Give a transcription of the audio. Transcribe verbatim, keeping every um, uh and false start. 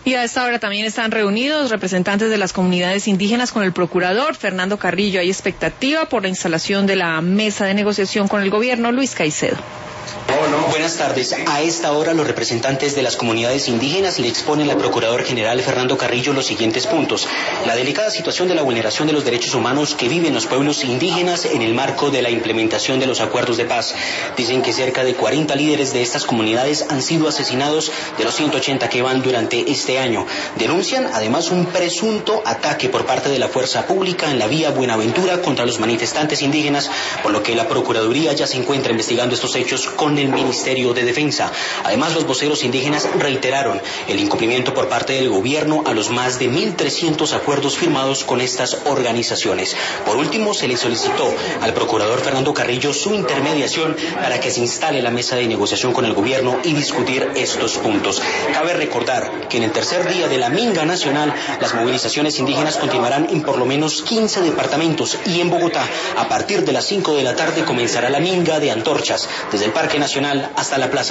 Y a esta hora también están reunidos representantes de las comunidades indígenas con el procurador Fernando Carrillo. Hay expectativa por la instalación de la mesa de negociación con el gobierno. Luis Caicedo. Buenas tardes. A esta hora los representantes de las comunidades indígenas le exponen al Procurador General Fernando Carrillo los siguientes puntos. La delicada situación de la vulneración de los derechos humanos que viven los pueblos indígenas en el marco de la implementación de los acuerdos de paz. Dicen que cerca de cuarenta líderes de estas comunidades han sido asesinados de los ciento ochenta que van durante este año. Denuncian además un presunto ataque por parte de la fuerza pública en la vía Buenaventura contra los manifestantes indígenas, por lo que la Procuraduría ya se encuentra investigando estos hechos con el Ministerio de Defensa. Además, los voceros indígenas reiteraron el incumplimiento por parte del gobierno a los más de mil trescientos acuerdos firmados con estas organizaciones. Por último, se le solicitó al procurador Fernando Carrillo su intermediación para que se instale la mesa de negociación con el gobierno y discutir estos puntos. Cabe recordar que en el tercer día de la Minga Nacional, las movilizaciones indígenas continuarán en por lo menos quince departamentos y en Bogotá, a partir de las cinco de la tarde, comenzará la Minga de Antorchas, desde el Parque Nacional hasta la Plaza